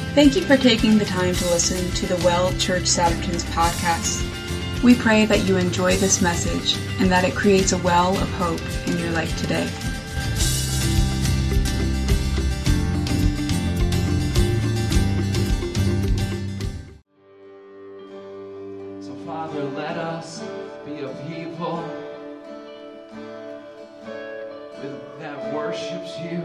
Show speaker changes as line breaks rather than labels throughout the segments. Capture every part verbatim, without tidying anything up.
Thank you for taking the time to listen to the Well Church Satterton's podcast. We pray that you enjoy this message and that it creates a well of hope in your life today.
So, Father, let us be a people with, that worships you.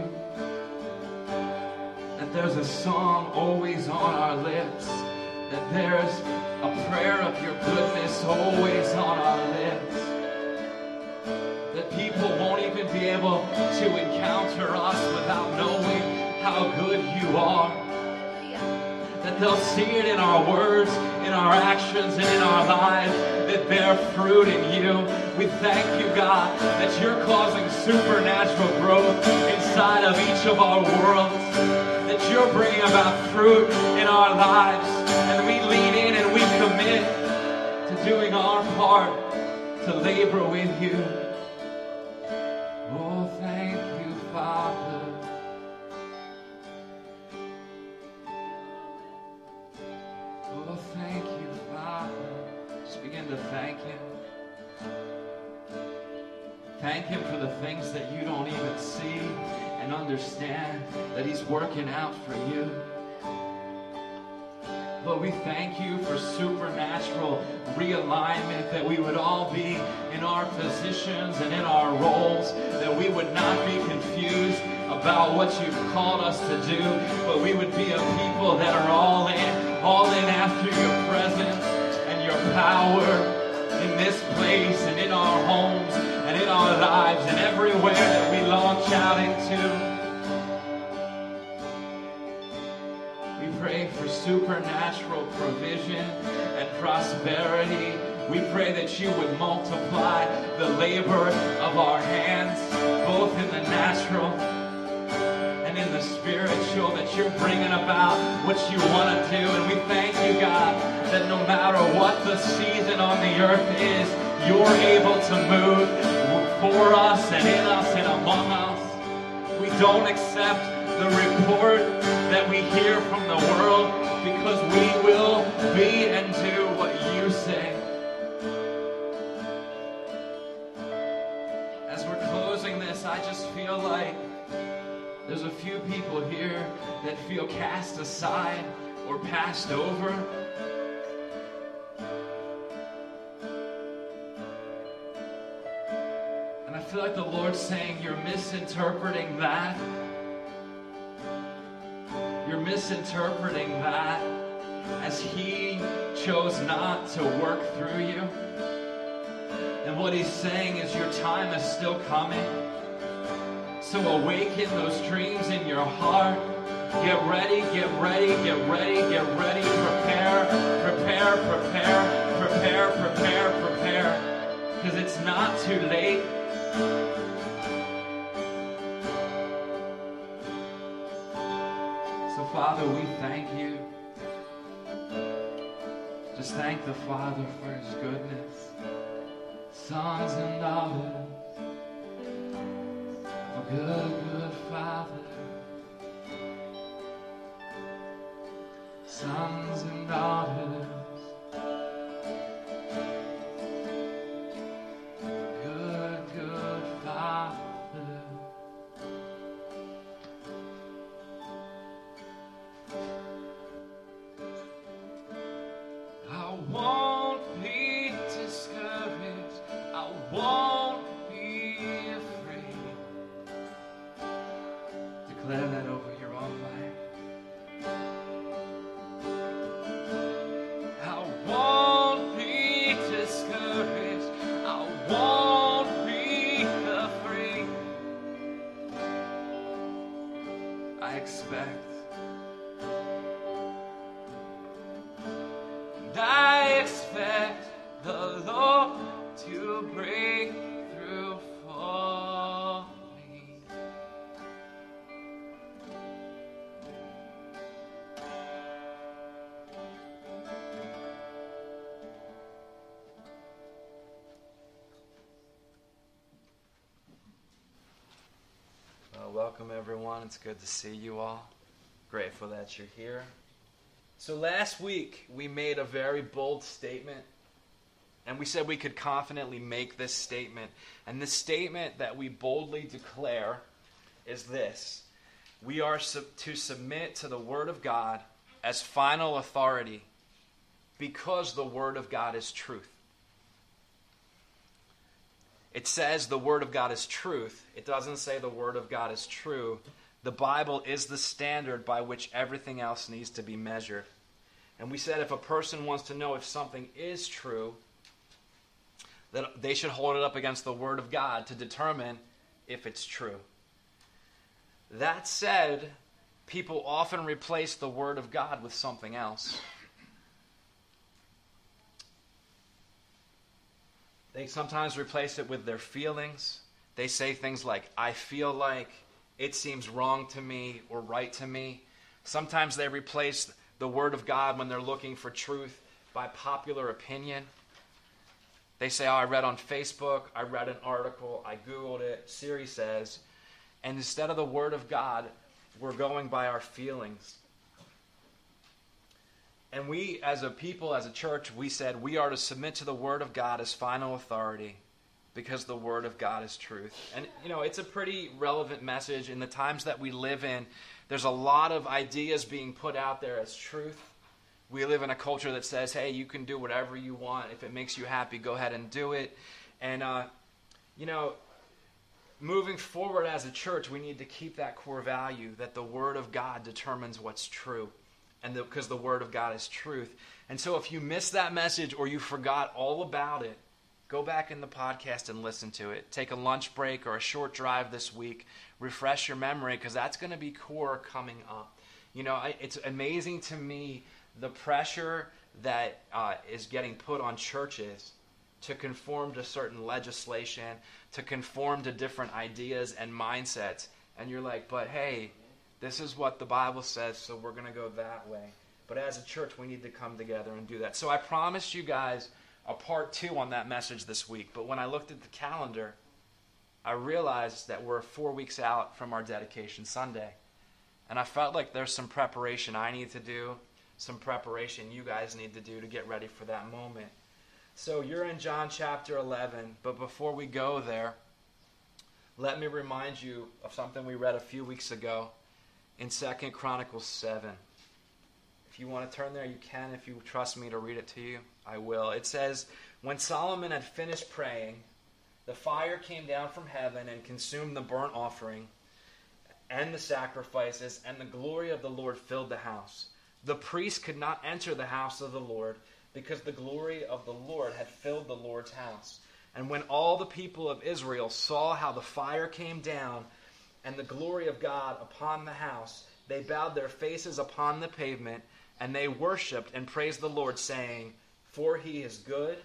That there's a song always on our lips. That there's a prayer of your goodness always on our lips. That people won't even be able to encounter us without knowing how good you are. That they'll see it in our words, in our actions, and in our lives that bear fruit in you. We thank you, God, that you're causing supernatural growth inside of each of our worlds. That you're bringing about fruit in our lives. And we lean in and we commit to doing our part to labor with you. Oh, thank you, Father. Oh, thank you, Father. Just begin to thank him. Thank him for the things that you don't even see and understand that he's working out for you. Lord, we thank you for supernatural realignment, that we would all be in our positions and in our roles, that we would not be confused about what you've called us to do, but we would be a people that are all in, all in after your presence and your power in this place and in our homes and in our lives and everywhere that we launch out into. We pray for supernatural provision and prosperity. We pray that you would multiply the labor of our hands, both in the natural and in the spiritual, that you're bringing about what you want to do. And we thank you, God, that no matter what the season on the earth is, you're able to move for us and in us and among us. We don't accept the report that we hear from the world, because we will be and do what you say. As we're closing this, I just feel like there's a few people here that feel cast aside or passed over. And I feel like the Lord's saying you're misinterpreting that. You're misinterpreting that as he chose not to work through you. And what he's saying is your time is still coming. So awaken those dreams in your heart. Get ready, get ready, get ready, get ready. Prepare, prepare, prepare, prepare, prepare, prepare. Because it's not too late. So, Father, we thank you. Just thank the Father for his goodness. Sons and daughters, a good, good Father. Sons and daughters, good, good Father. I won't be discouraged. I won't be afraid. Declare that over your own life. I won't be discouraged. I won't be afraid. I expect. I expect the Lord to break through for me. Well, welcome everyone. It's good to see you all. Grateful that you're here. So last week, we made a very bold statement, and we said we could confidently make this statement. And the statement that we boldly declare is this: we are sub- to submit to the Word of God as final authority because the Word of God is truth. It says the Word of God is truth. It doesn't say the Word of God is true. The Bible is the standard by which everything else needs to be measured. And we said if a person wants to know if something is true, that they should hold it up against the Word of God to determine if it's true. That said, people often replace the Word of God with something else. They sometimes replace it with their feelings. They say things like, I feel like, it seems wrong to me or right to me. Sometimes they replace the Word of God when they're looking for truth by popular opinion. They say, oh, I read on Facebook, I read an article, I Googled it, Siri says. And instead of the Word of God, we're going by our feelings. And we, as a people, as a church, we said we are to submit to the Word of God as final authority because the Word of God is truth. And, you know, it's a pretty relevant message in the times that we live in. There's a lot of ideas being put out there as truth. We live in a culture that says, hey, you can do whatever you want. If it makes you happy, go ahead and do it. And, uh, you know, moving forward as a church, we need to keep that core value that the Word of God determines what's true. And because the, the Word of God is truth. And so if you missed that message or you forgot all about it, go back in the podcast and listen to it. Take a lunch break or a short drive this week. Refresh your memory because that's going to be core coming up. You know, I, it's amazing to me the pressure that uh, is getting put on churches to conform to certain legislation, to conform to different ideas and mindsets. And you're like, but hey, this is what the Bible says, so we're going to go that way. But as a church, we need to come together and do that. So I promised you guys a part two on that message this week. But when I looked at the calendar, I realized that we're four weeks out from our Dedication Sunday. And I felt like there's some preparation I need to do, some preparation you guys need to do to get ready for that moment. So you're in John chapter eleven, but before we go there, let me remind you of something we read a few weeks ago in Second Chronicles seven. If you want to turn there, you can. If you trust me to read it to you, I will. It says, when Solomon had finished praying, the fire came down from heaven and consumed the burnt offering and the sacrifices, and the glory of the Lord filled the house. The priest could not enter the house of the Lord because the glory of the Lord had filled the Lord's house. And when all the people of Israel saw how the fire came down and the glory of God upon the house, they bowed their faces upon the pavement, and they worshipped and praised the Lord, saying, for he is good,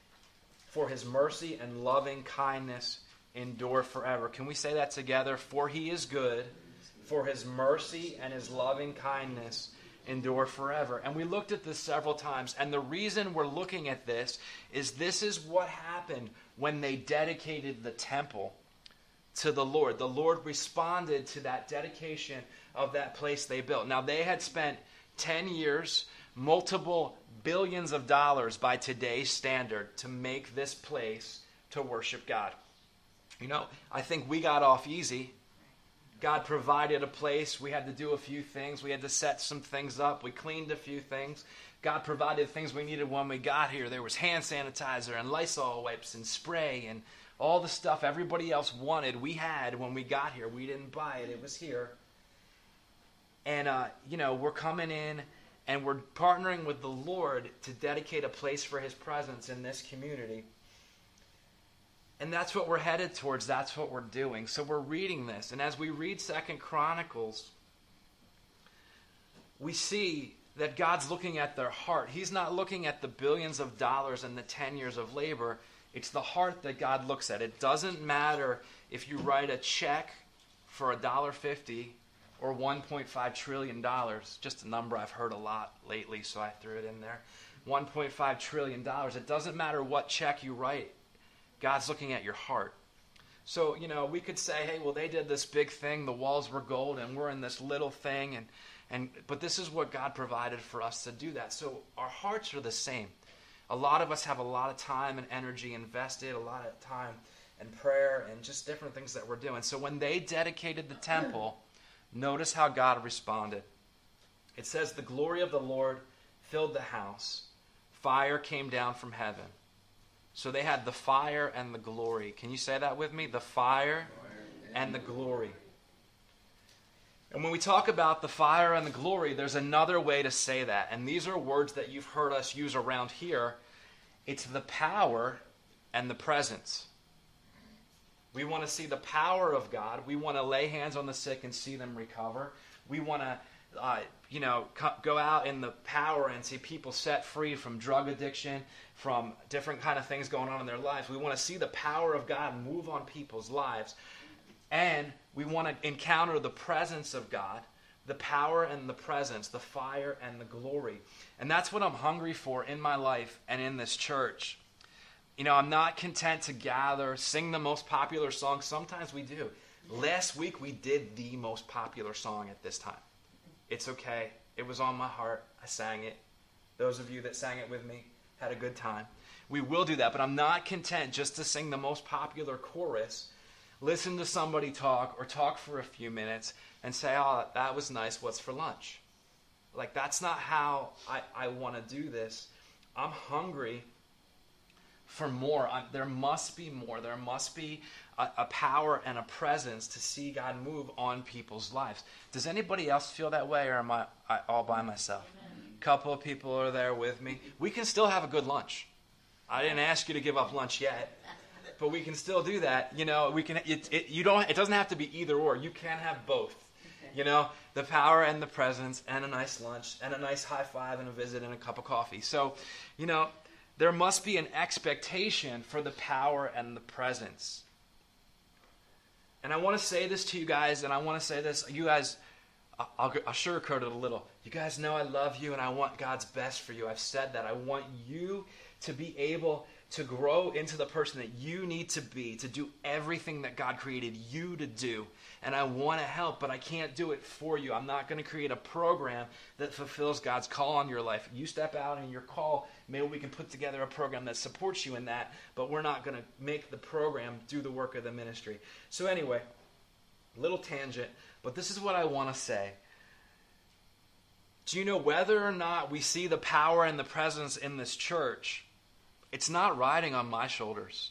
for his mercy and loving kindness endure forever. Can we say that together? For he is good, for his mercy and his loving kindness endure forever. And we looked at this several times, and the reason we're looking at this is this is what happened when they dedicated the temple to the Lord. The Lord responded to that dedication of that place they built. Now, they had spent ten years, multiple billions of dollars by today's standard to make this place to worship God. You know, I think we got off easy. God provided a place. We had to do a few things. We had to set some things up. We cleaned a few things. God provided things we needed when we got here. There was hand sanitizer and Lysol wipes and spray and all the stuff everybody else wanted. We had when we got here. We didn't buy it. It was here. And, uh, you know, we're coming in and we're partnering with the Lord to dedicate a place for his presence in this community. And that's what we're headed towards. That's what we're doing. So we're reading this. And as we read Second Chronicles, we see that God's looking at their heart. He's not looking at the billions of dollars and the ten years of labor. It's the heart that God looks at. It doesn't matter if you write a check for one dollar fifty or one point five trillion dollars. Just a number I've heard a lot lately, so I threw it in there. one point five trillion dollars. It doesn't matter what check you write. God's looking at your heart. So, you know, we could say, hey, well, they did this big thing. The walls were gold, and we're in this little thing, and,
And but this is what God provided for us to do that. So our hearts are the same. A lot of us have a lot of time and energy invested, a lot of time and prayer and just different things that we're doing. So when they dedicated the temple, notice how God responded. It says, the glory of the Lord filled the house. Fire came down from heaven. So they had the fire and the glory. Can you say that with me? The fire and the glory. And when we talk about the fire and the glory, there's another way to say that. And these are words that you've heard us use around here. It's the power and the presence. We want to see the power of God. We want to lay hands on the sick and see them recover. We want to, uh, you know, co- go out in the power and see people set free from drug addiction, from different kind of things going on in their lives. We want to see the power of God move on people's lives. And we want to encounter the presence of God, the power and the presence, the fire and the glory. And that's what I'm hungry for in my life and in this church. You know, I'm not content to gather, sing the most popular song. Sometimes we do. Last week we did the most popular song at this time. It's okay. It was on my heart. I sang it. Those of you that sang it with me had a good time. We will do that, but I'm not content just to sing the most popular chorus, listen to somebody talk or talk for a few minutes and say, oh, that was nice. What's for lunch? Like, that's not how I, I want to do this. I'm hungry for more. I'm, there must be more. There must be a, a power and a presence to see God move on people's lives. Does anybody else feel that way, or am I, I all by myself? A couple of people are there with me. We can still have a good lunch. I didn't ask you to give up lunch yet, but we can still do that. You know, we can. It, it, you don't. It doesn't have to be either or. You can have both. You know, the power and the presence, and a nice lunch, and a nice high five, and a visit, and a cup of coffee. So, you know, there must be an expectation for the power and the presence. And I want to say this to you guys, and I want to say this, you guys, I'll, I'll sugarcoat it a little. You guys know I love you, and I want God's best for you. I've said that. I want you to be able to grow into the person that you need to be, to do everything that God created you to do. And I want to help, but I can't do it for you. I'm not going to create a program that fulfills God's call on your life. You step out in your call, maybe we can put together a program that supports you in that, but we're not going to make the program do the work of the ministry. So anyway, little tangent, but this is what I want to say. Do you know whether or not we see the power and the presence in this church, it's not riding on my shoulders.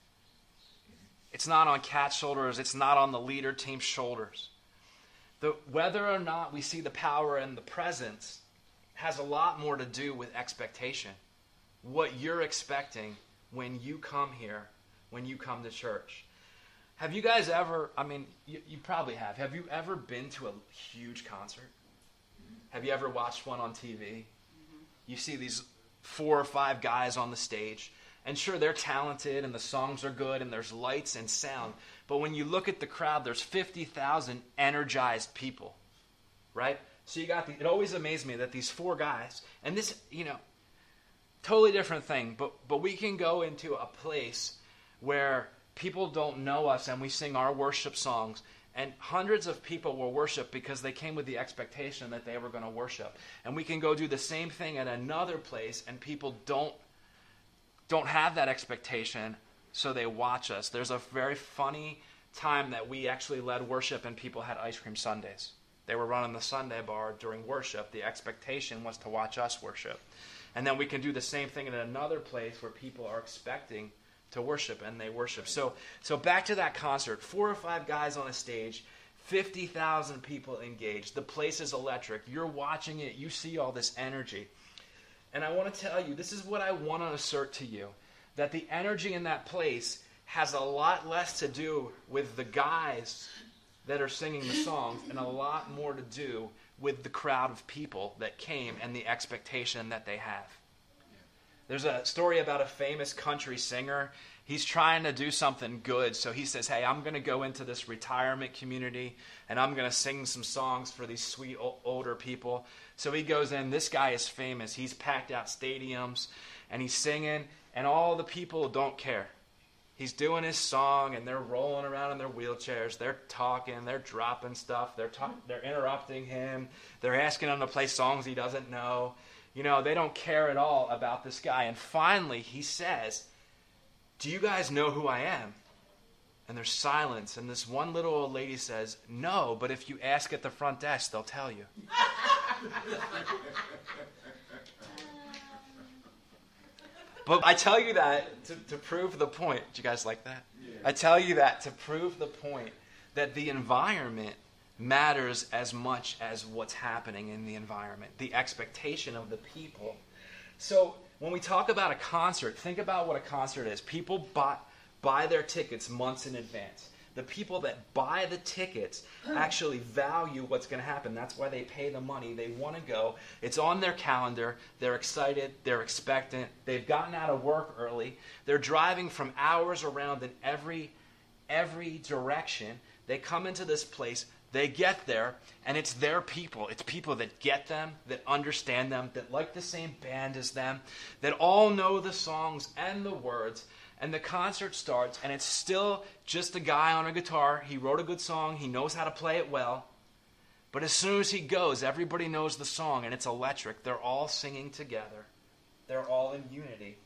It's not on Kat's shoulders. It's not on the leader team's shoulders. The, whether or not we see the power and the presence has a lot more to do with expectation. What you're expecting when you come here, when you come to church. Have you guys ever, I mean, you, you probably have. Have you ever been to a huge concert? Have you ever watched one on T V? Mm-hmm. You see these four or five guys on the stage. And sure, they're talented and the songs are good and there's lights and sound. But when you look at the crowd, there's fifty thousand energized people, right? So you got the, it always amazed me that these four guys, and this, you know, totally different thing, but, but we can go into a place where people don't know us and we sing our worship songs and hundreds of people will worship because they came with the expectation that they were going to worship. And we can go do the same thing at another place and people don't don't have that expectation, so they watch us. There's a very funny time that we actually led worship and people had ice cream sundaes. They were running the Sunday bar during worship. The expectation was to watch us worship. And then we can do the same thing in another place where people are expecting to worship and they worship. So so back to that concert. Four or five guys on a stage, fifty thousand people engaged. The place is electric. You're watching it. You see all this energy. And I want to tell you, this is what I want to assert to you, that the energy in that place has a lot less to do with the guys that are singing the songs and a lot more to do with the crowd of people that came and the expectation that they have. There's a story about a famous country singer. He's trying to do something good, so he says, hey, I'm going to go into this retirement community and I'm going to sing some songs for these sweet older people. So he goes in. This guy is famous. He's packed out stadiums and he's singing, and all the people don't care. He's doing his song, and they're rolling around in their wheelchairs. They're talking. They're dropping stuff. They're talk- They're interrupting him. They're asking him to play songs he doesn't know. You know, they don't care at all about this guy. And finally, he says, "Do you guys know who I am?" And there's silence. And this one little old lady says, "No, but if you ask at the front desk, they'll tell you." But I tell you that to, to prove the point. Do you guys like that? Yeah. I tell you that to prove the point that the environment matters as much as what's happening in the environment, the expectation of the people. So when we talk about a concert, think about what a concert is. People buy, buy their tickets months in advance. The people that buy the tickets actually value what's going to happen. That's why they pay the money. They want to go. It's on their calendar. They're excited. They're expectant. They've gotten out of work early. They're driving from hours around in every, every direction. They come into this place. They get there, and it's their people. It's people that get them, that understand them, that like the same band as them, that all know the songs and the words. And the concert starts, and it's still just a guy on a guitar. He wrote a good song. He knows how to play it well. But as soon as he goes, everybody knows the song, and it's electric. They're all singing together. They're all in unity.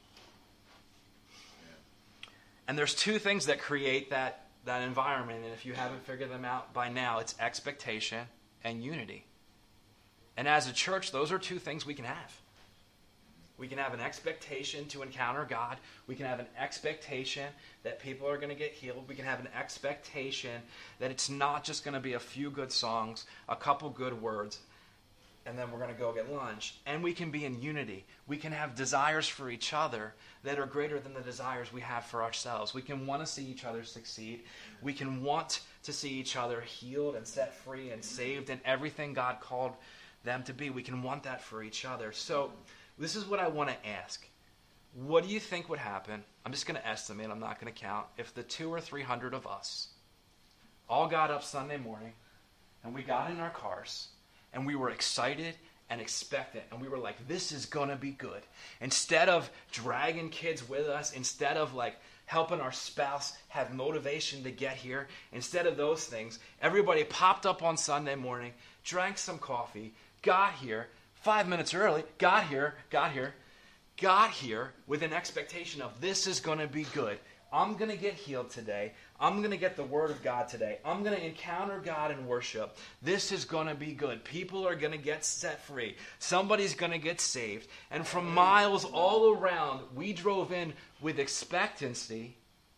And there's two things that create that, that environment, and if you haven't figured them out by now, it's expectation and unity. And as a church, those are two things we can have. We can have an expectation to encounter God. We can have an expectation that people are going to get healed. We can have an expectation that it's not just going to be a few good songs, a couple good words, and then we're going to go get lunch. And we can be in unity. We can have desires for each other that are greater than the desires we have for ourselves. We can want to see each other succeed. We can want to see each other healed and set free and saved and everything God called them to be. We can want that for each other. So this is what I want to ask. What do you think would happen? I'm just going to estimate. I'm not going to count. If the two or three hundred of us all got up Sunday morning and we got in our cars and we were excited and expectant and we were like, this is going to be good. Instead of dragging kids with us, instead of like helping our spouse have motivation to get here, instead of those things, everybody popped up on Sunday morning, drank some coffee, got here, Five minutes early, got here, got here, got here with an expectation of this is going to be good. I'm going to get healed today. I'm going to get the Word of God today. I'm going to encounter God in worship. This is going to be good. People are going to get set free. Somebody's going to get saved. And from miles all around, we drove in with expectancy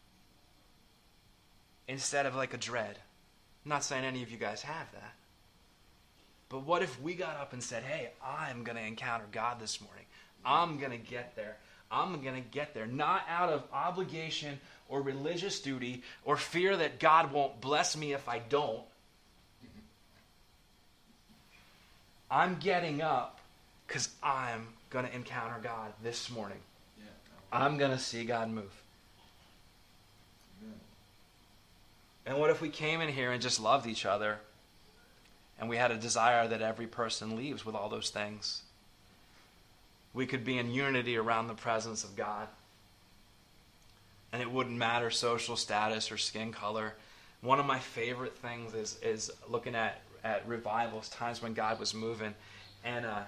instead of like a dread. I'm not saying any of you guys have that. But what if we got up and said, hey, I'm going to encounter God this morning. I'm going to get there. I'm going to get there. Not out of obligation or religious duty or fear that God won't bless me if I don't. I'm getting up because I'm going to encounter God this morning. I'm going to see God move. And what if we came in here and just loved each other? And we had a desire that every person leaves with all those things. We could be in unity around the presence of God. And it wouldn't matter social status or skin color. One of my favorite things is is looking at, at revivals, times when God was moving. And uh,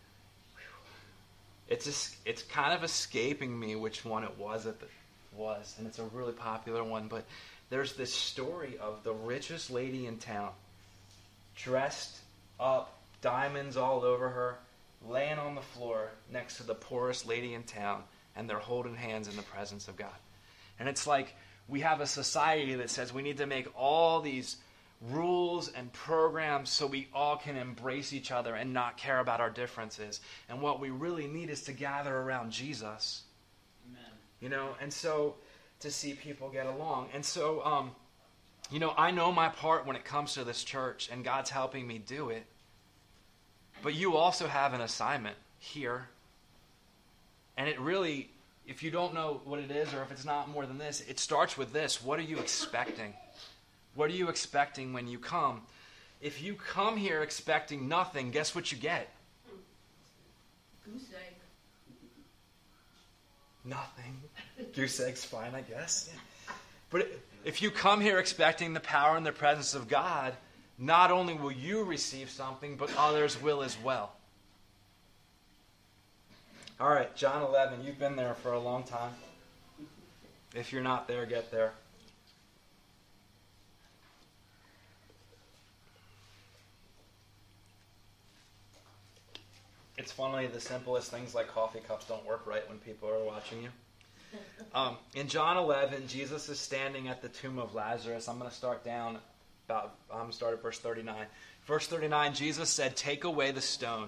it's just, it's kind of escaping me which one it was that it was. And it's a really popular one. But there's this story of the richest lady in town, dressed up, diamonds all over her, laying on the floor next to the poorest lady in town, and they're holding hands in the presence of God. And it's like we have a society that says we need to make all these rules and programs so we all can embrace each other and not care about our differences. And what we really need is to gather around Jesus. Amen. You know, and so to see people get along. And so, um, you know, I know my part when it comes to this church, and God's helping me do it. But you also have an assignment here. And it really, if you don't know what it is, or if it's not more than this, it starts with this. What are you expecting? What are you expecting when you come? If you come here expecting nothing, guess what you get?
Goose egg.
Nothing. Goose egg's fine, I guess. Yeah. But if you come here expecting the power and the presence of God, not only will you receive something, but others will as well. All right, John eleven, you've been there for a long time. If you're not there, get there. It's funny, the simplest things like coffee cups don't work right when people are watching you. Um, in John eleven, Jesus is standing at the tomb of Lazarus. I'm going to start down about, I'm going to start at verse thirty-nine. Verse thirty-nine, Jesus said, "Take away the stone."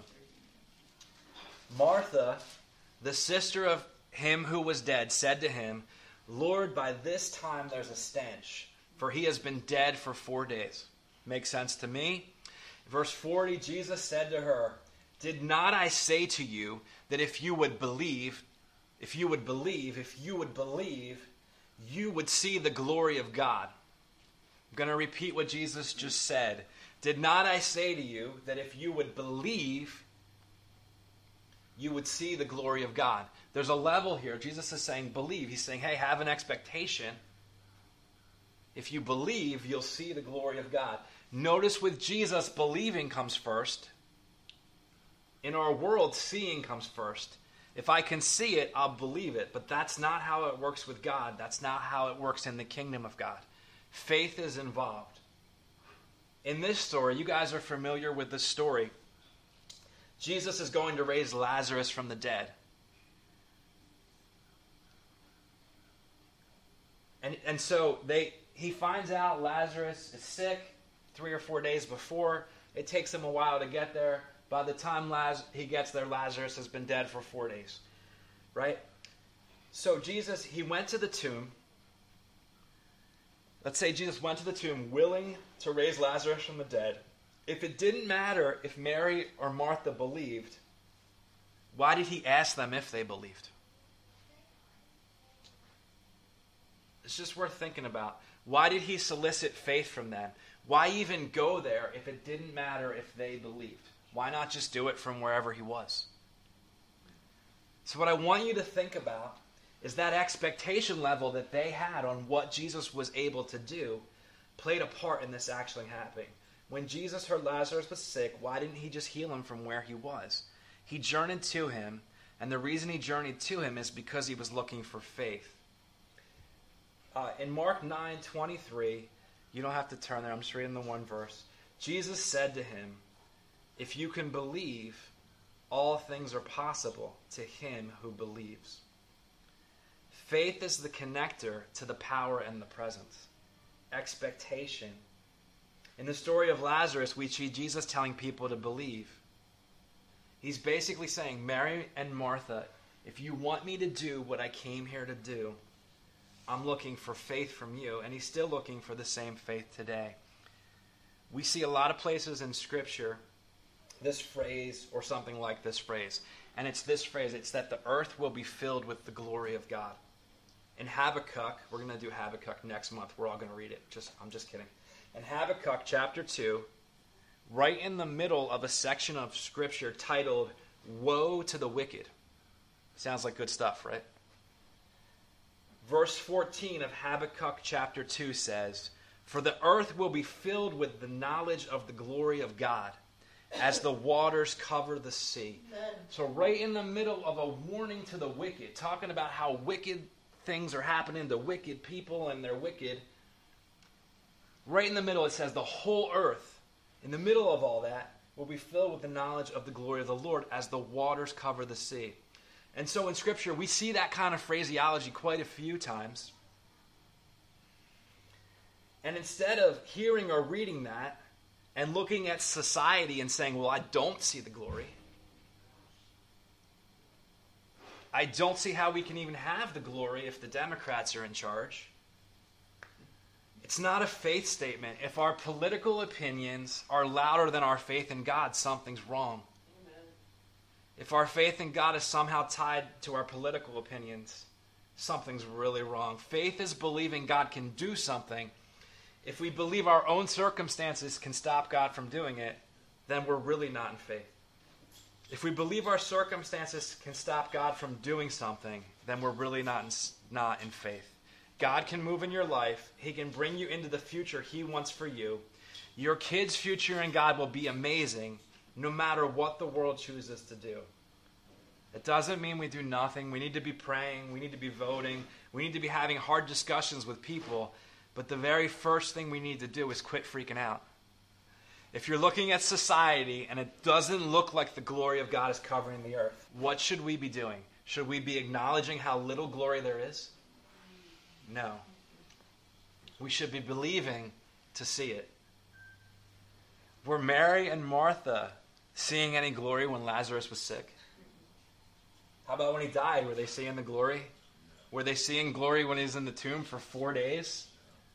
Martha, the sister of him who was dead, said to him, "Lord, by this time there's a stench, for he has been dead for four days." Makes sense to me. Verse forty, Jesus said to her, "Did not I say to you that if you would believe, if you would believe, if you would believe, you would see the glory of God?" I'm going to repeat what Jesus just said. Did not I say to you that if you would believe, you would see the glory of God? There's a level here. Jesus is saying believe. He's saying, hey, have an expectation. If you believe, you'll see the glory of God. Notice with Jesus, believing comes first. In our world, seeing comes first. If I can see it, I'll believe it. But that's not how it works with God. That's not how it works in the kingdom of God. Faith is involved. In this story, you guys are familiar with this story. Jesus is going to raise Lazarus from the dead. And, and so they he finds out Lazarus is sick three or four days before. It takes him a while to get there. By the time Laz- he gets there, Lazarus has been dead for four days. Right? So Jesus, he went to the tomb. Let's say Jesus went to the tomb willing to raise Lazarus from the dead. If it didn't matter if Mary or Martha believed, why did he ask them if they believed? It's just worth thinking about. Why did he solicit faith from them? Why even go there if it didn't matter if they believed? Why not just do it from wherever he was? So what I want you to think about is that expectation level that they had on what Jesus was able to do played a part in this actually happening. When Jesus heard Lazarus was sick, why didn't he just heal him from where he was? He journeyed to him, and the reason he journeyed to him is because he was looking for faith. Uh, in Mark nine twenty-three, you don't have to turn there, I'm just reading the one verse. Jesus said to him, "If you can believe, all things are possible to him who believes." Faith is the connector to the power and the presence. Expectation. In the story of Lazarus, we see Jesus telling people to believe. He's basically saying, Mary and Martha, if you want me to do what I came here to do, I'm looking for faith from you. And he's still looking for the same faith today. We see a lot of places in Scripture this phrase or something like this phrase. And it's this phrase. It's that the earth will be filled with the glory of God. In Habakkuk, we're going to do Habakkuk next month. We're all going to read it. Just, I'm just kidding. In Habakkuk chapter two, right in the middle of a section of Scripture titled, Woe to the Wicked. Sounds like good stuff, right? Verse fourteen of Habakkuk chapter two says, "For the earth will be filled with the knowledge of the glory of God, as the waters cover the sea." Amen. So right in the middle of a warning to the wicked, talking about how wicked things are happening to wicked people and they're wicked, right in the middle it says the whole earth, in the middle of all that, will be filled with the knowledge of the glory of the Lord as the waters cover the sea. And so in Scripture, we see that kind of phraseology quite a few times. And instead of hearing or reading that and looking at society and saying, well, I don't see the glory. I don't see how we can even have the glory if the Democrats are in charge. It's not a faith statement. If our political opinions are louder than our faith in God, something's wrong. Amen. If our faith in God is somehow tied to our political opinions, something's really wrong. Faith is believing God can do something. If we believe our own circumstances can stop God from doing it, then we're really not in faith. If we believe our circumstances can stop God from doing something, then we're really not in, not in faith. God can move in your life. He can bring you into the future he wants for you. Your kids' future in God will be amazing no matter what the world chooses to do. It doesn't mean we do nothing. We need to be praying. We need to be voting. We need to be having hard discussions with people. But the very first thing we need to do is quit freaking out. If you're looking at society and it doesn't look like the glory of God is covering the earth, what should we be doing? Should we be acknowledging how little glory there is? No. We should be believing to see it. Were Mary and Martha seeing any glory when Lazarus was sick? How about when he died? Were they seeing the glory? Were they seeing glory when he was in the tomb for four days?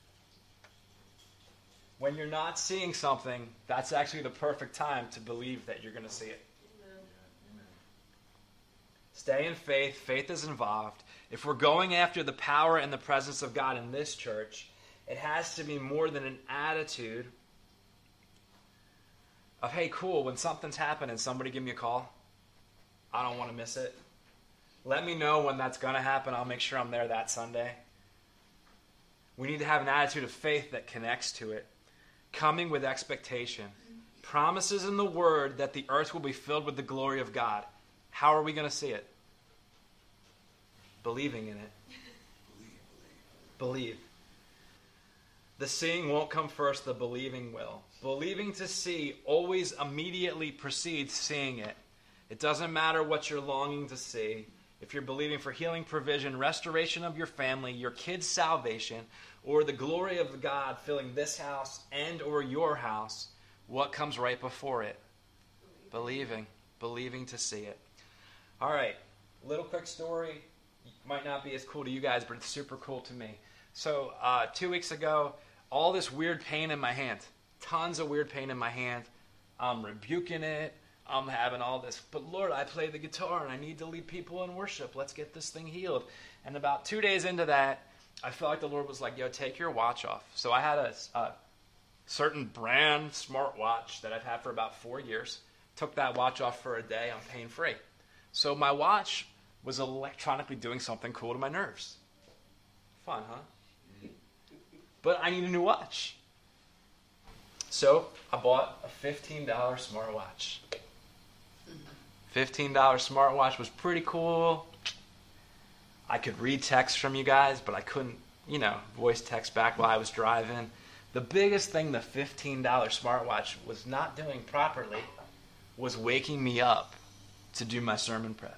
When you're not seeing something, that's actually the perfect time to believe that you're going to see it. Amen. Stay in faith. Faith is involved. If we're going after the power and the presence of God in this church, it has to be more than an attitude of, hey, cool, when something's happening, somebody give me a call. I don't want to miss it. Let me know when that's going to happen. I'll make sure I'm there that Sunday. We need to have an attitude of faith that connects to it. Coming with expectation. Promises in the Word that the earth will be filled with the glory of God. How are we going to see it? Believing in it. Believe, believe. The seeing won't come first, the believing will. Believing to see always immediately precedes seeing it. It doesn't matter what you're longing to see. If you're believing for healing, provision, restoration of your family, your kids' salvation, or the glory of God filling this house and or your house, what comes right before it? Believing. Believing to see it. All right. Little quick story. Might not be as cool to you guys, but it's super cool to me. So uh, two weeks ago, all this weird pain in my hand. Tons of weird pain in my hand. I'm rebuking it. I'm having all this. But Lord, I play the guitar and I need to lead people in worship. Let's get this thing healed. And about two days into that, I felt like the Lord was like, yo, take your watch off. So I had a, a certain brand smartwatch that I've had for about four years. Took that watch off for a day. I'm pain-free. So my watch was electronically doing something cool to my nerves. Fun, huh? But I need a new watch. So I bought a fifteen dollars smartwatch. fifteen dollars smartwatch was pretty cool. I could read text from you guys, but I couldn't, you know, voice text back while I was driving. The biggest thing the fifteen dollars smartwatch was not doing properly was waking me up to do my sermon prep.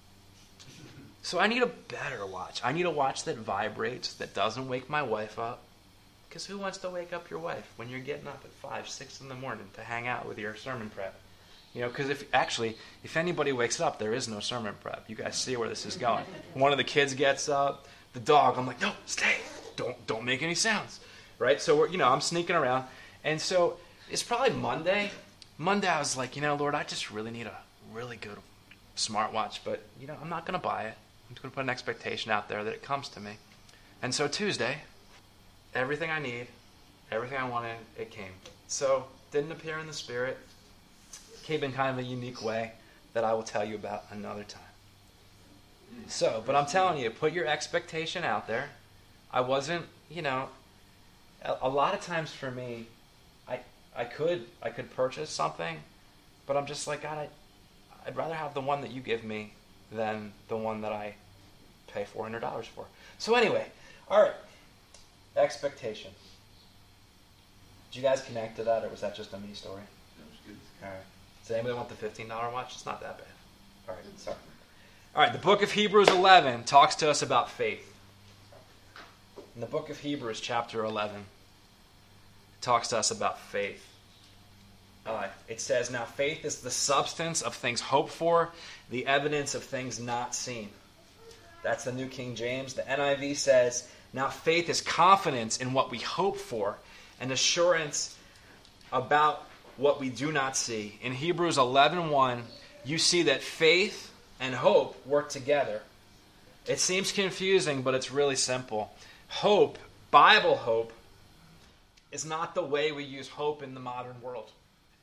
So I need a better watch. I need a watch that vibrates, that doesn't wake my wife up. Because who wants to wake up your wife when you're getting up at five, six in the morning to hang out with your sermon prep? You know, because if actually, if anybody wakes up, there is no sermon prep. You guys see where this is going. One of the kids gets up, the dog, I'm like, no, stay. Don't don't make any sounds. Right? So, we're, you know, I'm sneaking around. And so it's probably Monday. Monday I was like, you know, Lord, I just really need a really good smartwatch. But, you know, I'm not going to buy it. I'm just going to put an expectation out there that it comes to me. And so Tuesday, everything I need, everything I wanted, it came. So, didn't appear in the Spirit. Came in kind of a unique way that I will tell you about another time. So, but I'm telling you, put your expectation out there. I wasn't, you know, a, a lot of times for me, I I could I could purchase something, but I'm just like, God, I, I'd rather have the one that you give me than the one that I pay four hundred dollars for. So anyway, all right, expectation. Did you guys connect to that, or was that just a me story?
That was good.
All right. Does anybody want the fifteen dollars watch? It's not that bad. All right, sorry. All right, the book of Hebrews eleven talks to us about faith. In the book of Hebrews, chapter eleven, it talks to us about faith. Uh, it says, now faith is the substance of things hoped for, the evidence of things not seen. That's the New King James. The N I V says, now faith is confidence in what we hope for, and assurance about what we do not see. In Hebrews eleven one, you see that faith and hope work together. It seems confusing, but it's really simple. Hope, Bible hope, is not the way we use hope in the modern world.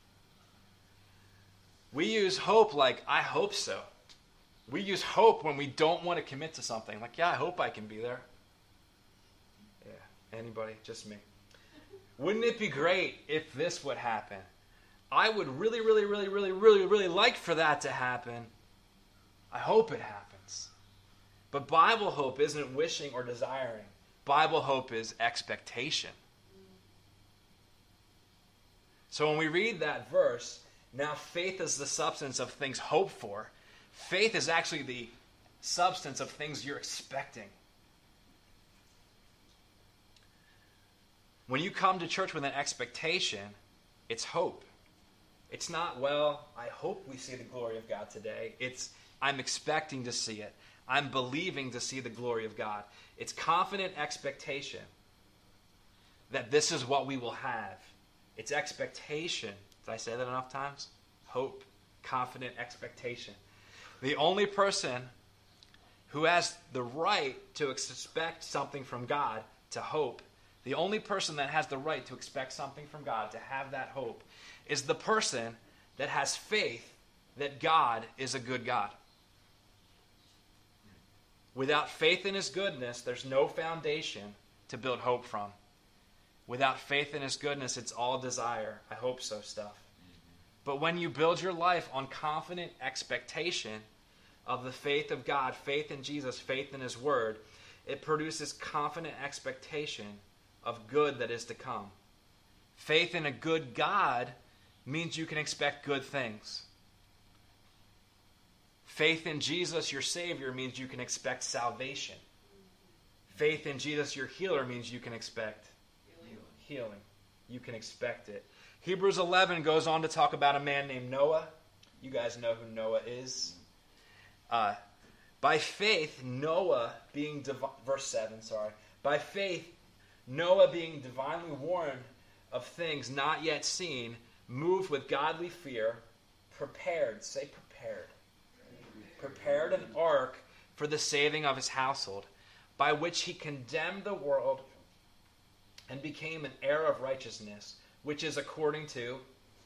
We use hope like, I hope so. We use hope when we don't want to commit to something. Like, yeah, I hope I can be there. Anybody? Just me. Wouldn't it be great if this would happen? I would really, really, really, really, really, really like for that to happen. I hope it happens. But Bible hope isn't wishing or desiring. Bible hope is expectation. So when we read that verse, now faith is the substance of things hoped for. Faith is actually the substance of things you're expecting. When you come to church with an expectation, it's hope. It's not, well, I hope we see the glory of God today. It's, I'm expecting to see it. I'm believing to see the glory of God. It's confident expectation that this is what we will have. It's expectation. Did I say that enough times? Hope, confident expectation. The only person who has the right to expect something from God, to hope, the only person that has the right to expect something from God, to have that hope, is the person that has faith that God is a good God. Without faith in His goodness, there's no foundation to build hope from. Without faith in His goodness, it's all desire. I hope so stuff. But when you build your life on confident expectation of the faith of God, faith in Jesus, faith in His Word, it produces confident expectation of good that is to come. Faith in a good God means you can expect good things. Faith in Jesus, your Savior, means you can expect salvation. Faith in Jesus, your healer, means you can expect healing. healing. You can expect it. Hebrews eleven goes on to talk about a man named Noah. You guys know who Noah is. Uh, by faith, Noah being, divi- verse seven, sorry. By faith, Noah being divinely warned of things not yet seen, moved with godly fear, prepared, say prepared, prepared an ark for the saving of his household, by which he condemned the world and became an heir of righteousness, which is according to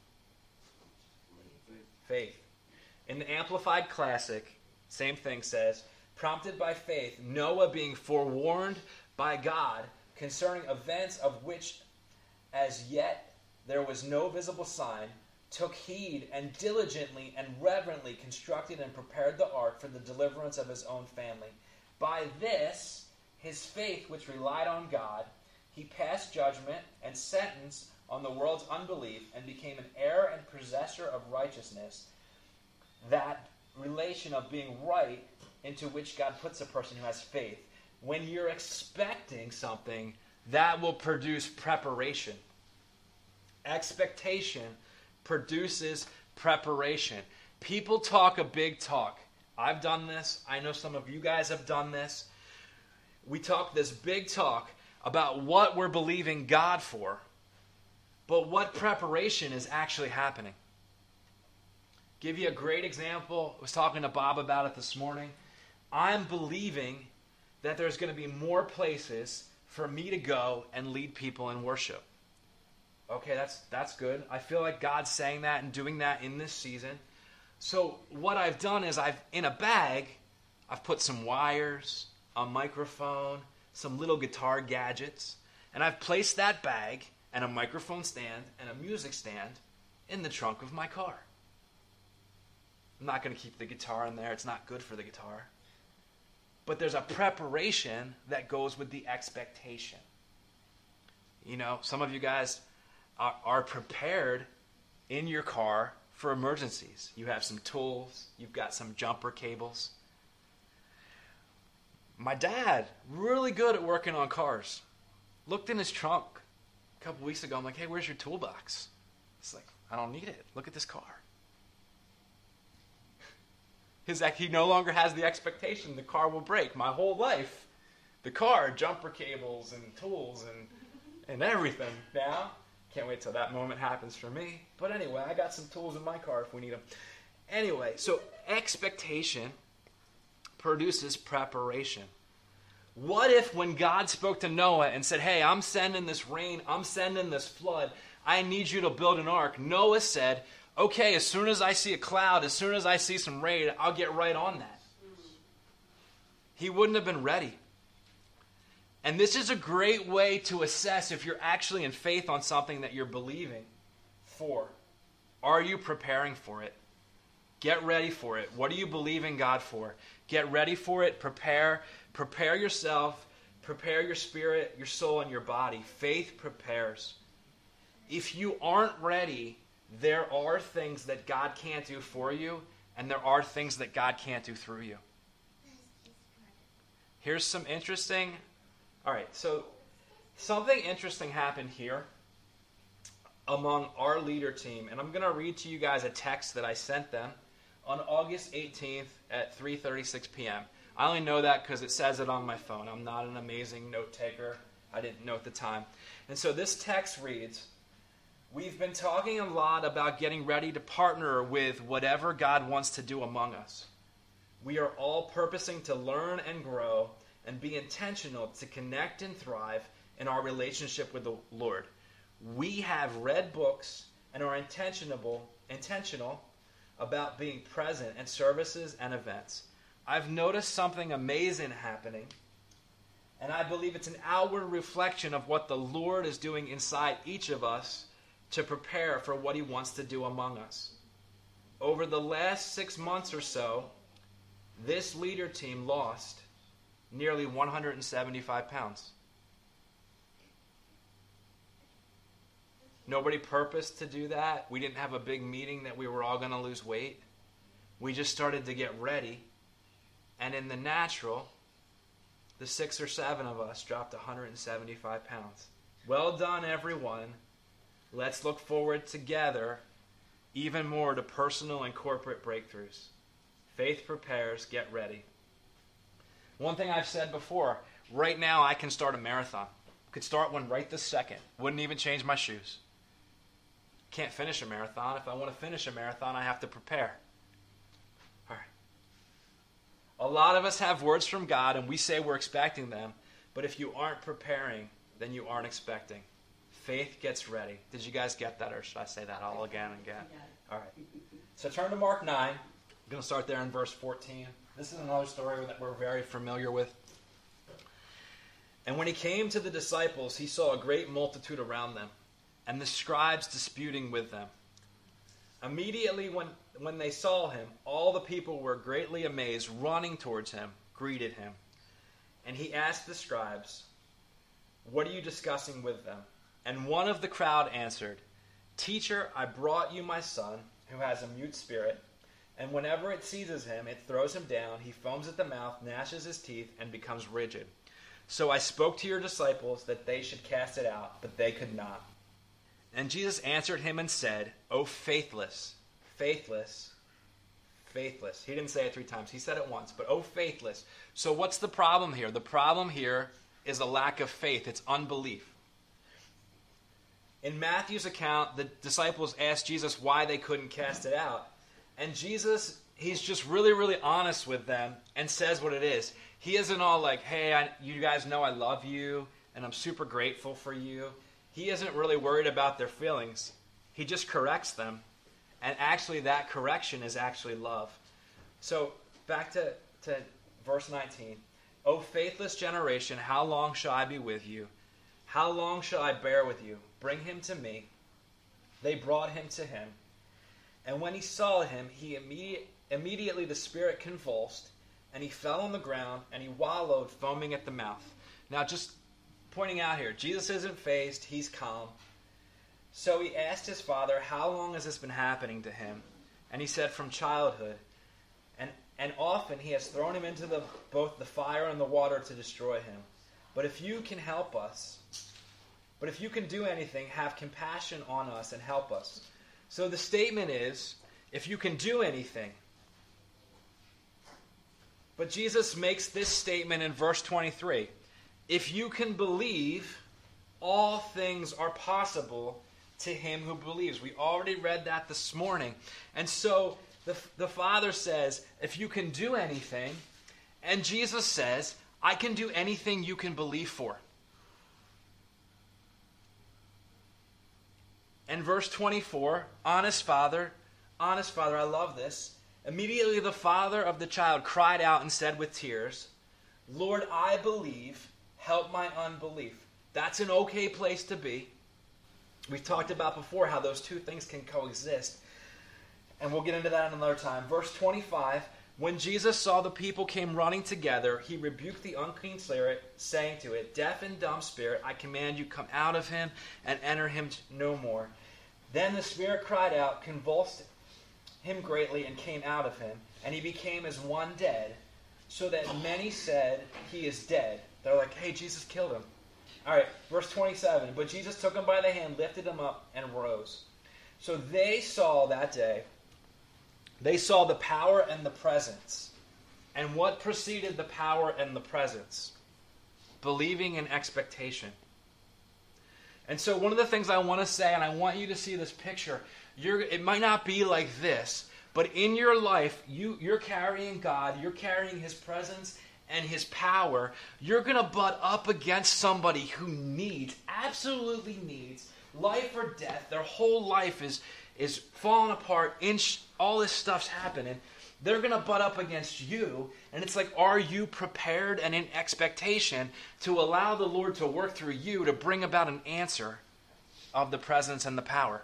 faith. In the Amplified Classic, same thing says, prompted by faith, Noah being forewarned by God concerning events of which as yet there was no visible sign, took heed and diligently and reverently constructed and prepared the ark for the deliverance of his own family. By this, his faith which relied on God, he passed judgment and sentence on the world's unbelief and became an heir and possessor of righteousness, that relation of being right into which God puts a person who has faith. When you're expecting something, that will produce preparation. Expectation produces preparation. People talk a big talk. I've done this. I know some of you guys have done this. We talk this big talk about what we're believing God for, but what preparation is actually happening. Give you a great example. I was talking to Bob about it this morning. I'm believing that there's going to be more places for me to go and lead people in worship. Okay, that's that's good. I feel like God's saying that and doing that in this season. So what I've done is I've, in a bag, I've put some wires, a microphone, some little guitar gadgets, and I've placed that bag and a microphone stand and a music stand in the trunk of my car. I'm not going to keep the guitar in there. It's not good for the guitar. But there's a preparation that goes with the expectation. You know, some of you guys are, are prepared in your car for emergencies. You have some tools. You've got some jumper cables. My dad, really good at working on cars. Looked in his trunk a couple weeks ago. I'm like, hey, where's your toolbox? It's like, I don't need it. Look at this car. His, he no longer has the expectation the car will break. My whole life, the car, jumper cables and tools and and everything now. Can't wait till that moment happens for me. But anyway, I got some tools in my car if we need them. Anyway, so expectation produces preparation. What if when God spoke to Noah and said, hey, I'm sending this rain, I'm sending this flood, I need you to build an ark. Noah said, okay, as soon as I see a cloud, as soon as I see some rain, I'll get right on that. He wouldn't have been ready. And this is a great way to assess if you're actually in faith on something that you're believing for. Are you preparing for it? Get ready for it. What are you believing God for? Get ready for it. Prepare. Prepare yourself. Prepare your spirit, your soul, and your body. Faith prepares. If you aren't ready, there are things that God can't do for you, and there are things that God can't do through you. Here's some interesting... All right, so something interesting happened here among our leader team, and I'm going to read to you guys a text that I sent them on August eighteenth at three thirty-six p.m. I only know that because it says it on my phone. I'm not an amazing note taker. I didn't note the time. And so this text reads, we've been talking a lot about getting ready to partner with whatever God wants to do among us. We are all purposing to learn and grow and be intentional to connect and thrive in our relationship with the Lord. We have read books and are intentional, intentional about being present at services and events. I've noticed something amazing happening, and I believe it's an outward reflection of what the Lord is doing inside each of us to prepare for what He wants to do among us. Over the last six months or so, this leader team lost nearly one hundred seventy-five pounds. Nobody purposed to do that. We didn't have a big meeting that we were all going to lose weight. We just started to get ready. And in the natural, the six or seven of us dropped one hundred seventy-five pounds. Well done, everyone. Let's look forward together even more to personal and corporate breakthroughs. Faith prepares. Get ready. One thing I've said before, right now I can start a marathon. Could start one right this second. Wouldn't even change my shoes. Can't finish a marathon. If I want to finish a marathon, I have to prepare. All right. A lot of us have words from God, and we say we're expecting them. But if you aren't preparing, then you aren't expecting. Faith gets ready. Did you guys get that, or should I say that all again and again? All right. So turn to Mark nine. I'm going to start there in verse fourteen. This is another story that we're very familiar with. And when he came to the disciples, he saw a great multitude around them, and the scribes disputing with them. Immediately when, when they saw him, all the people were greatly amazed, running towards him, greeted him. And he asked the scribes, "What are you discussing with them?" And one of the crowd answered, "Teacher, I brought you my son, who has a mute spirit. And whenever it seizes him, it throws him down. He foams at the mouth, gnashes his teeth, and becomes rigid. So I spoke to your disciples that they should cast it out, but they could not." And Jesus answered him and said, "O faithless, faithless, faithless." He didn't say it three times. He said it once. But "O faithless." So what's the problem here? The problem here is a lack of faith. It's unbelief. In Matthew's account, the disciples asked Jesus why they couldn't cast it out. And Jesus, he's just really, really honest with them and says what it is. He isn't all like, "Hey, I, you guys know I love you, and I'm super grateful for you." He isn't really worried about their feelings. He just corrects them. And actually, that correction is actually love. So, back to, to verse nineteen. "O faithless generation, how long shall I be with you? How long shall I bear with you? Bring him to me." They brought him to him. And when he saw him, he immediate, immediately the spirit convulsed, and he fell on the ground, and he wallowed, foaming at the mouth. Now, just pointing out here, Jesus isn't fazed, he's calm. So he asked his father, "How long has this been happening to him?" And he said, "From childhood. And, and often he has thrown him into the, both the fire and the water to destroy him. But if you can help us, but if you can do anything, have compassion on us and help us." So the statement is, if you can do anything. But Jesus makes this statement in verse twenty-three. If you can believe, all things are possible to him who believes. We already read that this morning. And so the, the Father says, if you can do anything, and Jesus says, I can do anything you can believe for. And verse twenty-four, honest father, honest father, I love this. Immediately the father of the child cried out and said with tears, "Lord, I believe. help my unbelief. That's an okay place to be. We've talked about before how those two things can coexist. And we'll get into that another time. Verse twenty-five, when Jesus saw the people came running together, he rebuked the unclean spirit, saying to it, deaf and dumb spirit, I command you, come out of him and enter him no more. Then the spirit cried out, convulsed him greatly, and came out of him. And he became as one dead, so that many said, he is dead. They're like, hey, Jesus killed him. All right, verse twenty-seven. But Jesus took him by the hand, lifted him up, and rose. So they saw that day, they saw the power and the presence. And what preceded the power and the presence? Believing and expectation. And so one of the things I want to say, and I want you to see this picture, you're, it might not be like this, but in your life, you, you're carrying God, you're carrying his presence and his power. You're going to butt up against somebody who needs, absolutely needs, life or death. Their whole life is, is falling apart. Inch, all this stuff's happening. They're going to butt up against you. And it's like, are you prepared and in expectation to allow the Lord to work through you to bring about an answer of the presence and the power?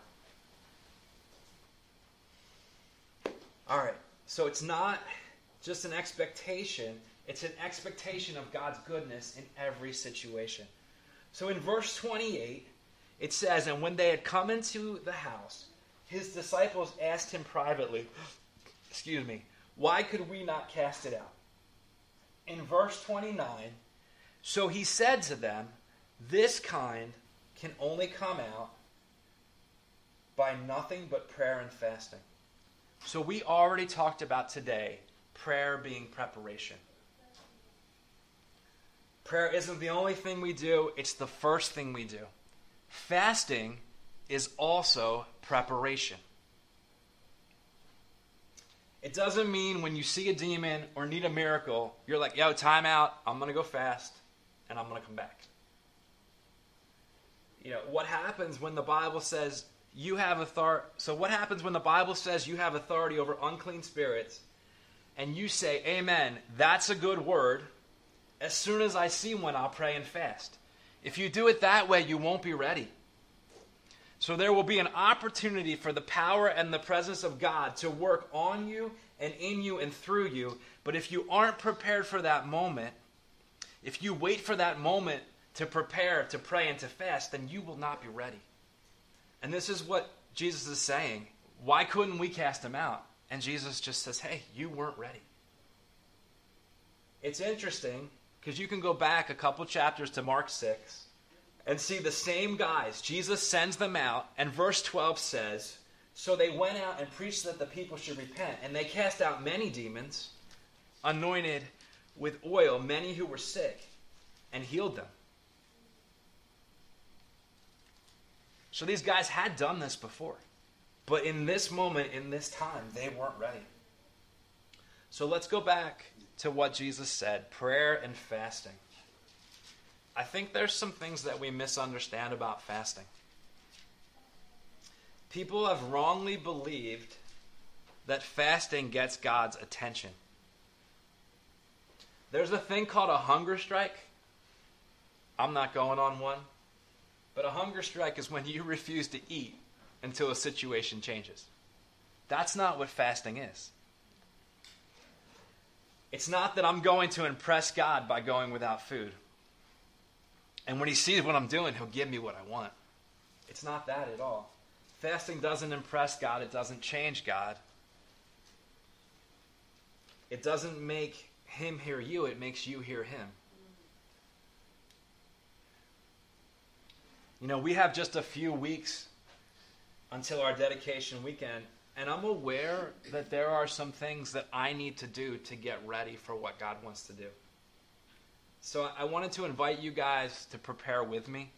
All right. So it's not just an expectation. It's an expectation of God's goodness in every situation. So in verse twenty-eight, it says, and when they had come into the house, his disciples asked him privately, excuse me, why could we not cast it out? In verse twenty-nine, so he said to them, this kind can only come out by nothing but prayer and fasting. So we already talked about today, prayer being preparation. Prayer isn't the only thing we do, it's the first thing we do. Fasting is also preparation. It doesn't mean when you see a demon or need a miracle, you're like, yo, time out, I'm going to go fast, and I'm going to come back. You know, what happens when the Bible says you have authority? So what happens when the Bible says you have authority over unclean spirits, and you say, amen, that's a good word. As soon as I see one, I'll pray and fast. If you do it that way, you won't be ready. So there will be an opportunity for the power and the presence of God to work on you and in you and through you. But if you aren't prepared for that moment, if you wait for that moment to prepare, to pray, and to fast, then you will not be ready. And this is what Jesus is saying. Why couldn't we cast him out? And Jesus just says, hey, you weren't ready. It's interesting because you can go back a couple chapters to Mark six and see the same guys. Jesus sends them out, and verse twelve says, so they went out and preached that the people should repent, and they cast out many demons, anointed with oil many who were sick, and healed them. So these guys had done this before. But in this moment, in this time, they weren't ready. So let's go back to what Jesus said, prayer and fasting. I think there's some things that we misunderstand about fasting. People have wrongly believed that fasting gets God's attention. There's a thing called a hunger strike. I'm not going on one. But a hunger strike is when you refuse to eat until a situation changes. That's not what fasting is. It's not that I'm going to impress God by going without food. And when he sees what I'm doing, he'll give me what I want. It's not that at all. Fasting doesn't impress God. It doesn't change God. It doesn't make him hear you. It makes you hear him. You know, we have just a few weeks until our dedication weekend, and I'm aware that there are some things that I need to do to get ready for what God wants to do. So I wanted to invite you guys to prepare with me.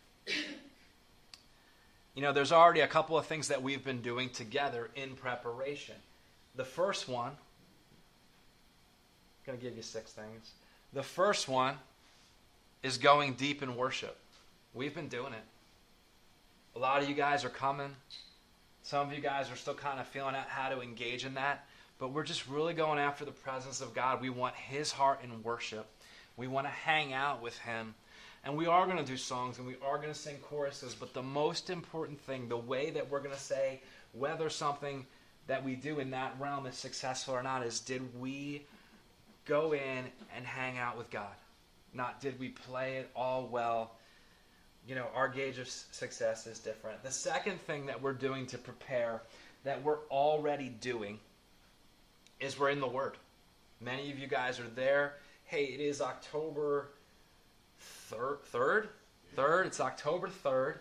You know, there's already a couple of things that we've been doing together in preparation. The first one, I'm going to give you six things. The first one is going deep in worship. We've been doing it. A lot of you guys are coming. Some of you guys are still kind of feeling out how to engage in that. But we're just really going after the presence of God. We want his heart in worship. We want to hang out with him. And we are going to do songs and we are going to sing choruses. But the most important thing, the way that we're going to say whether something that we do in that realm is successful or not, is did we go in and hang out with God? Not did we play it all well. You know, our gauge of success is different. The second thing that we're doing to prepare, that we're already doing, is we're in the Word. Many of you guys are there. Hey, it is October third, third, third. It's October third,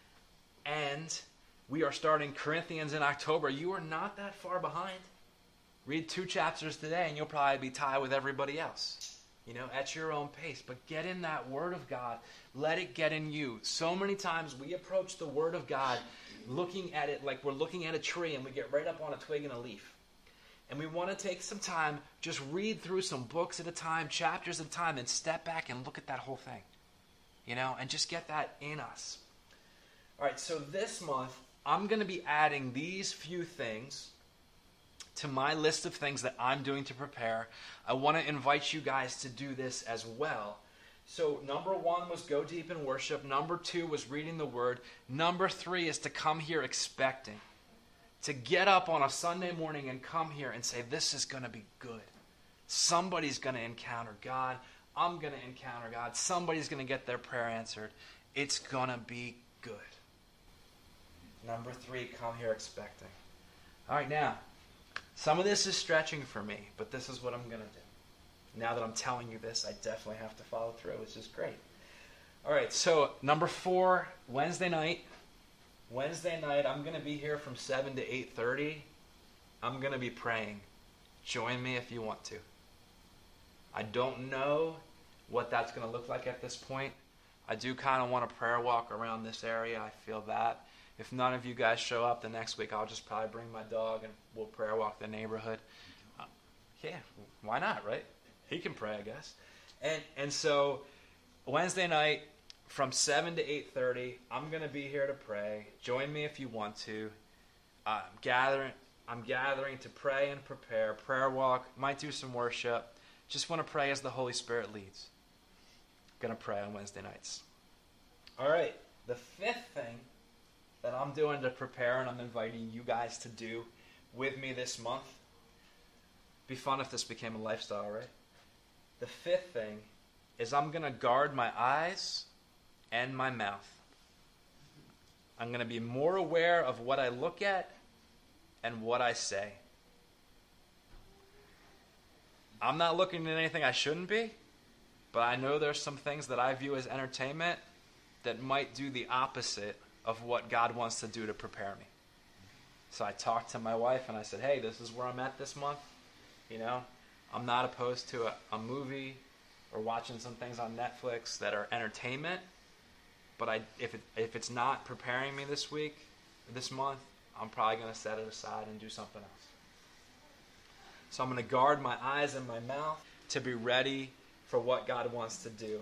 and we are starting Corinthians in October. You are not that far behind. Read two chapters today, and you'll probably be tied with everybody else. You know, at your own pace. But get in that Word of God. Let it get in you. So many times we approach the Word of God looking at it like we're looking at a tree, and we get right up on a twig and a leaf. And we want to take some time, just read through some books at a time, chapters at a time, and step back and look at that whole thing. You know, and just get that in us. All right, so this month, I'm going to be adding these few things to my list of things that I'm doing to prepare. I want to invite you guys to do this as well. So number one was go deep in worship. Number two was reading the Word. Number three is to come here expecting. To get up on a Sunday morning and come here and say, this is going to be good. Somebody's going to encounter God. I'm going to encounter God. Somebody's going to get their prayer answered. It's going to be good. Number three, come here expecting. All right, now, some of this is stretching for me, but this is what I'm going to do. Now that I'm telling you this, I definitely have to follow through, which is great. All right, so number four, Wednesday night. Wednesday night, I'm going to be here from seven to eight thirty. I'm going to be praying. Join me if you want to. I don't know what that's going to look like at this point. I do kind of want a prayer walk around this area. I feel that. If none of you guys show up the next week, I'll just probably bring my dog and we'll prayer walk the neighborhood. Uh, yeah, why not, right? He can pray, I guess. And and so Wednesday night from seven to eight thirty, I'm going to be here to pray. Join me if you want to. Uh, I'm gathering I'm gathering to pray and prepare. Prayer walk, might do some worship. Just want to pray as the Holy Spirit leads. Going to pray on Wednesday nights. All right, the fifth thing that I'm doing to prepare and I'm inviting you guys to do with me this month. Be fun if this became a lifestyle, right? The fifth thing is I'm going to guard my eyes and my mouth. I'm going to be more aware of what I look at and what I say. I'm not looking at anything I shouldn't be, but I know there's some things that I view as entertainment that might do the opposite of what God wants to do to prepare me. So I talked to my wife and I said, hey, this is where I'm at this month. You know, I'm not opposed to a, a movie or watching some things on Netflix that are entertainment. But I, if it, if it's not preparing me this week, this month, I'm probably going to set it aside and do something else. So I'm going to guard my eyes and my mouth to be ready for what God wants to do.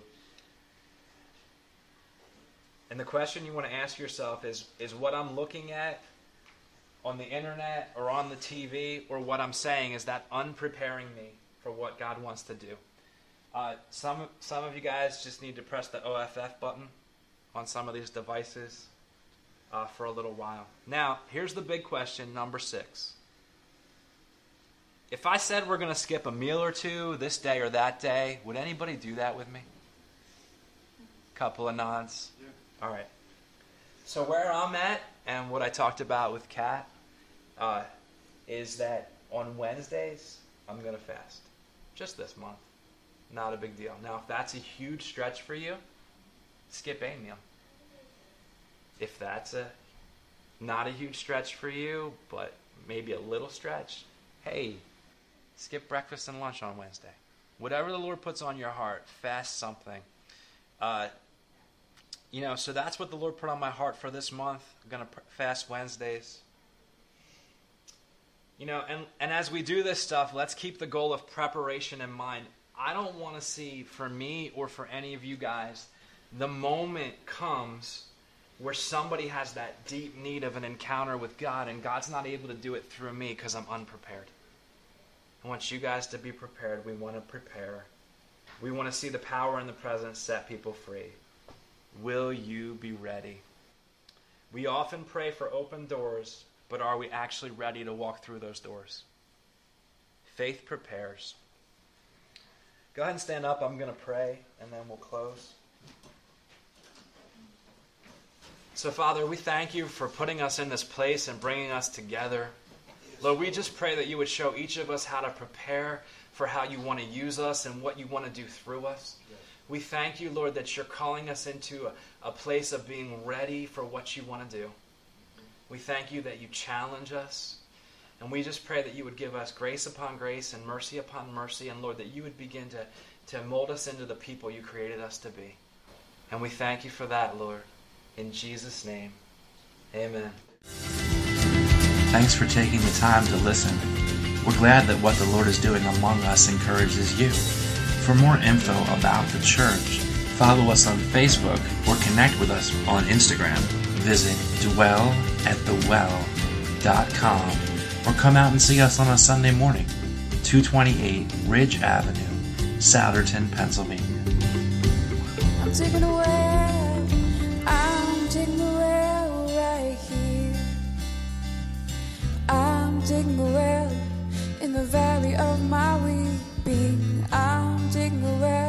And the question you want to ask yourself is, is what I'm looking at on the internet or on the T V or what I'm saying, is that unpreparing me for what God wants to do? Uh, some, some of you guys just need to press the O F F button on some of these devices uh, for a little while. Now, here's the big question, number six. If I said we're going to skip a meal or two this day or that day, would anybody do that with me? Couple of nods. Yeah. All right. So where I'm at and what I talked about with Kat uh, is that on Wednesdays, I'm going to fast. Just this month. Not a big deal. Now, if that's a huge stretch for you, skip a meal. If that's a not a huge stretch for you, but maybe a little stretch, hey, skip breakfast and lunch on Wednesday. Whatever the Lord puts on your heart, fast something. Uh, you know, so that's what the Lord put on my heart for this month. I'm going to fast Wednesdays. You know, and, and as we do this stuff, let's keep the goal of preparation in mind. I don't want to see, for me or for any of you guys, the moment comes where somebody has that deep need of an encounter with God and God's not able to do it through me because I'm unprepared. I want you guys to be prepared. We want to prepare We want to see the power in the presence set people free. Will you be ready? We often pray for open doors, but are we actually ready to walk through those doors? Faith prepares. Go ahead and stand up. I'm going to pray, and then we'll close. So, Father, we thank you for putting us in this place and bringing us together. Lord, we just pray that you would show each of us how to prepare for how you want to use us and what you want to do through us. Yes. We thank you, Lord, that you're calling us into a, a place of being ready for what you want to do. Mm-hmm. We thank you that you challenge us. And we just pray that you would give us grace upon grace and mercy upon mercy. And, Lord, that you would begin to, to mold us into the people you created us to be. And we thank you for that, Lord. In Jesus' name, amen.
Thanks for taking the time to listen. We're glad that what the Lord is doing among us encourages you. For more info about the church, follow us on Facebook or connect with us on Instagram. Visit dwell at the well dot com or come out and see us on a Sunday morning, two twenty-eight Ridge Avenue, Souderton, Pennsylvania.
I'm taking a well, I'm taking a well right here. I'm taking a well in the valley of my weeping. I'm taking a well